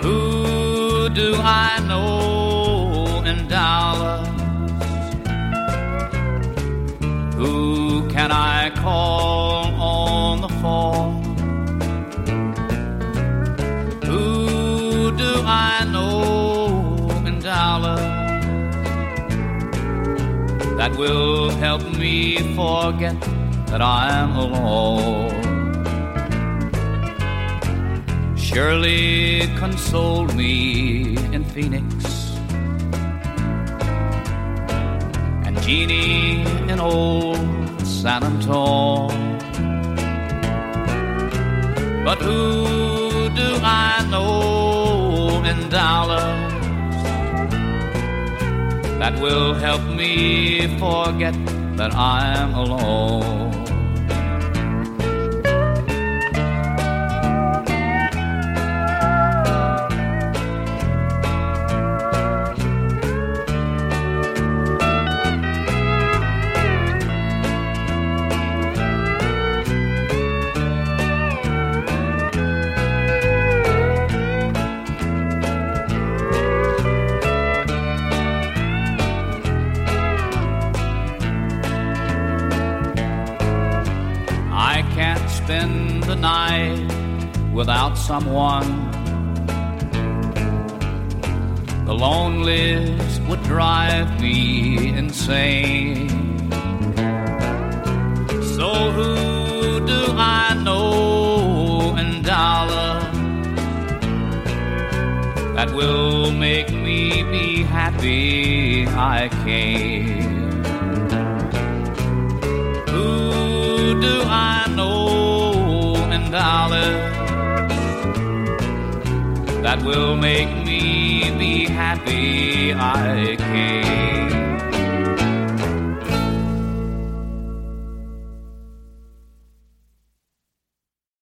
Who do I know in Dallas? Who can I call on the phone? Who do I know in Dallas that will help me forget that I'm alone? Surely console me in Phoenix, and Jeannie in old San Antone. But who do I know in Dallas that will help me forget that I'm alone? Spend the night without someone. The loneliest would drive me insane. So who do I know in Dallas that will make me be happy I came? Who do I know Dallas that will make me be happy I came?